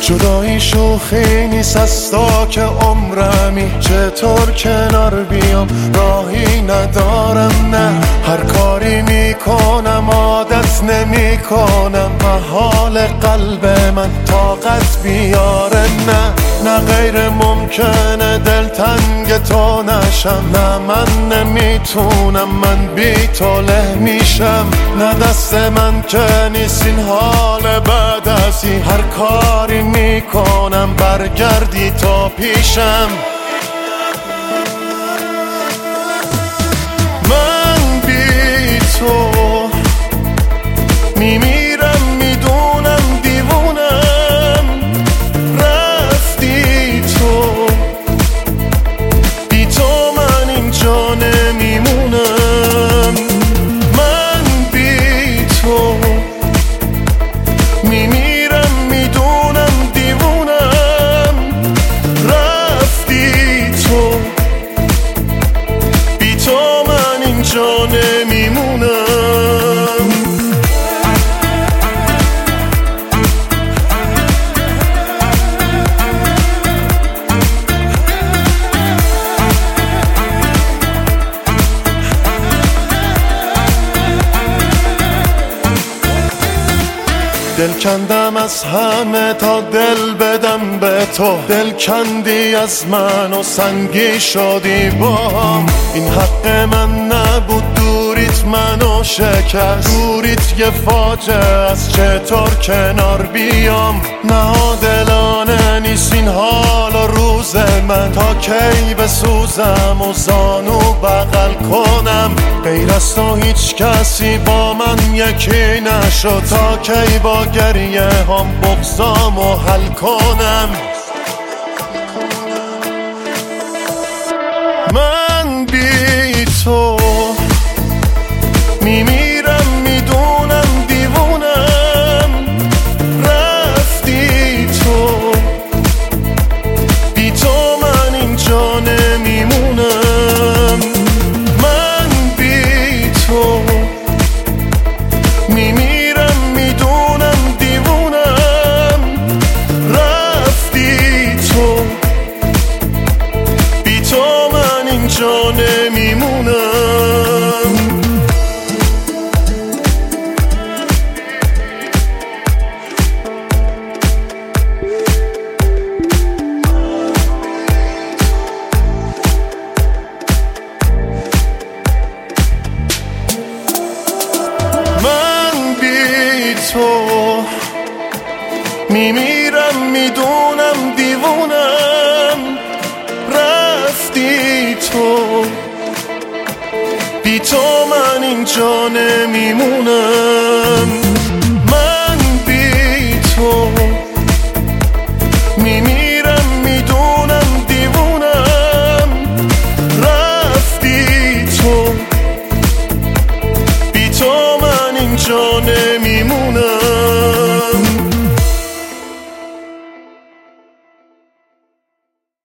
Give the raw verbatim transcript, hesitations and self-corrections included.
جدایی شوخی نیست از تا که عمرمی، چطور کنار بیام راهی ندارم. نه هر کاری میکنم عادت نمی کنم، محال قلب من طاقت بیاره. نه نه غیر ممکنه دلتنگ تو نشم، نه من نمیتونم من بی تو له میشم. نه دست من که نیست این حال بعد ازی، هر کاری میکنم برگردی تا پیشم. من بی تو میمیرم، میدونم دیوونم، رفتی تو، بی تو من اینجا نمیمونم. من بی تو میمیرم، میدونم دیوونم، رفتی تو، بی تو من اینجا نمیمونم. دل کندم از همه تا دل بدم به تو، دل کندی از من و سنگی شدی باهم. این حق من نبود، دوریت منو شکست، دوریت یه فاجعه از، چطور کنار بیام. نادلانه نیست این حال و روز من، تا کی بسوزم و زانو بغل کنم. غیر از تو هیچ کسی با من یکی نشد، تا کی با گریه هم بغضام و حل کنم. من بی تو میمیرم، میدونم دیوونم، رفتی تو، بی تو من اینجا نمیمونم. من بی تو میمیرم، میدونم دیوونم، رفتی تو، بی تو من اینجا نمیمونم. من بی تو میمیرم، میدونم دیوونم، رفتی تو، بی تو من اینجا نمیمونم.